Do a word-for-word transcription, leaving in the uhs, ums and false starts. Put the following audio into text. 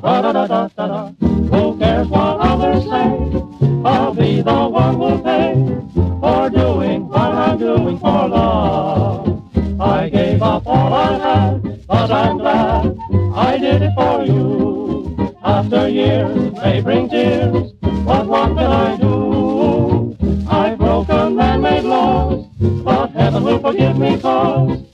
Da-da-da-da-da-da. Who cares what others say? I'll be the one who'll pay for doing what I'm doing for love. I gave up all I had, but I'm glad I did it for you. After years may bring tears, but what can I do? I've broken man-made laws, but heaven will forgive me 'cause